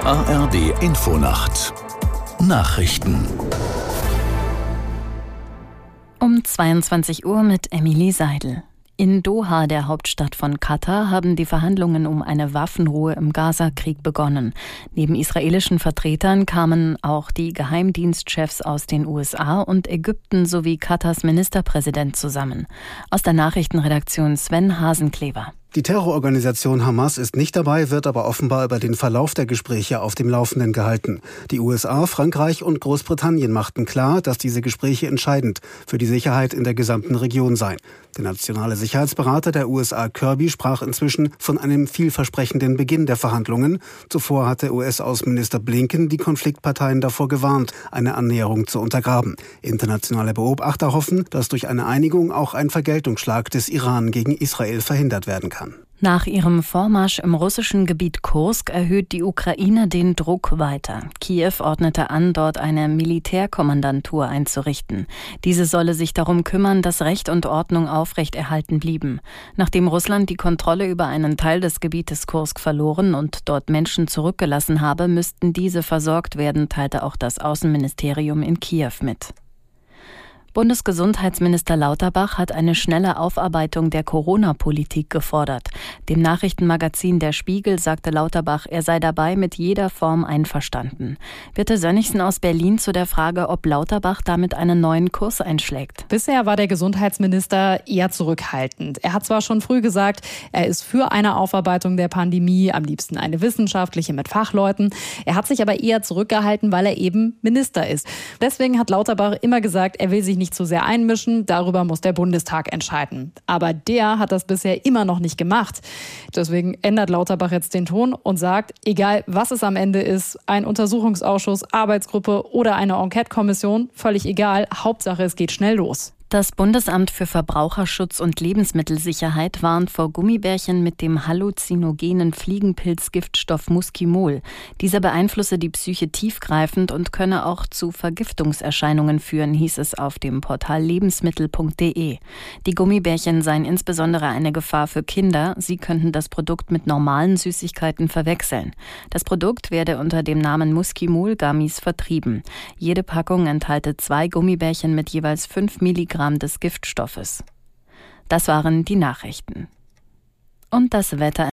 Die ARD Infonacht Nachrichten Um 22 Uhr mit Emilie Seidel. In Doha, der Hauptstadt von Katar, haben die Verhandlungen um eine Waffenruhe im Gaza-Krieg begonnen. Neben israelischen Vertretern kamen auch die Geheimdienstchefs aus den USA und Ägypten sowie Katars Ministerpräsident zusammen. Aus der Nachrichtenredaktion Sven Hasenklever. Die Terrororganisation Hamas ist nicht dabei, wird aber offenbar über den Verlauf der Gespräche auf dem Laufenden gehalten. Die USA, Frankreich und Großbritannien machten klar, dass diese Gespräche entscheidend für die Sicherheit in der gesamten Region seien. Der nationale Sicherheitsberater der USA Kirby sprach inzwischen von einem vielversprechenden Beginn der Verhandlungen. Zuvor hatte US-Außenminister Blinken die Konfliktparteien davor gewarnt, eine Annäherung zu untergraben. Internationale Beobachter hoffen, dass durch eine Einigung auch ein Vergeltungsschlag des Iran gegen Israel verhindert werden kann. Nach ihrem Vormarsch im russischen Gebiet Kursk erhöht die Ukraine den Druck weiter. Kiew ordnete an, dort eine Militärkommandantur einzurichten. Diese solle sich darum kümmern, dass Recht und Ordnung aufrechterhalten blieben. Nachdem Russland die Kontrolle über einen Teil des Gebietes Kursk verloren und dort Menschen zurückgelassen habe, müssten diese versorgt werden, teilte auch das Außenministerium in Kiew mit. Bundesgesundheitsminister Lauterbach hat eine schnelle Aufarbeitung der Corona-Politik gefordert. Dem Nachrichtenmagazin Der Spiegel sagte Lauterbach, er sei dabei mit jeder Form einverstanden. Birte Sönnigsen aus Berlin zu der Frage, ob Lauterbach damit einen neuen Kurs einschlägt. Bisher war der Gesundheitsminister eher zurückhaltend. Er hat zwar schon früh gesagt, er ist für eine Aufarbeitung der Pandemie, am liebsten eine wissenschaftliche mit Fachleuten. Er hat sich aber eher zurückgehalten, weil er eben Minister ist. Deswegen hat Lauterbach immer gesagt, er will sich nicht zu sehr einmischen, darüber muss der Bundestag entscheiden. Aber der hat das bisher immer noch nicht gemacht. Deswegen ändert Lauterbach jetzt den Ton und sagt, egal was es am Ende ist, ein Untersuchungsausschuss, Arbeitsgruppe oder eine Enquete-Kommission, völlig egal, Hauptsache es geht schnell los. Das Bundesamt für Verbraucherschutz und Lebensmittelsicherheit warnt vor Gummibärchen mit dem halluzinogenen Fliegenpilzgiftstoff Muskimol. Dieser beeinflusse die Psyche tiefgreifend und könne auch zu Vergiftungserscheinungen führen, hieß es auf dem Portal lebensmittel.de. Die Gummibärchen seien insbesondere eine Gefahr für Kinder. Sie könnten das Produkt mit normalen Süßigkeiten verwechseln. Das Produkt werde unter dem Namen Muskimol-Gummies vertrieben. Jede Packung enthalte 2 Gummibärchen mit jeweils 5 Milligramm des Giftstoffes. Das waren die Nachrichten. Und das Wetter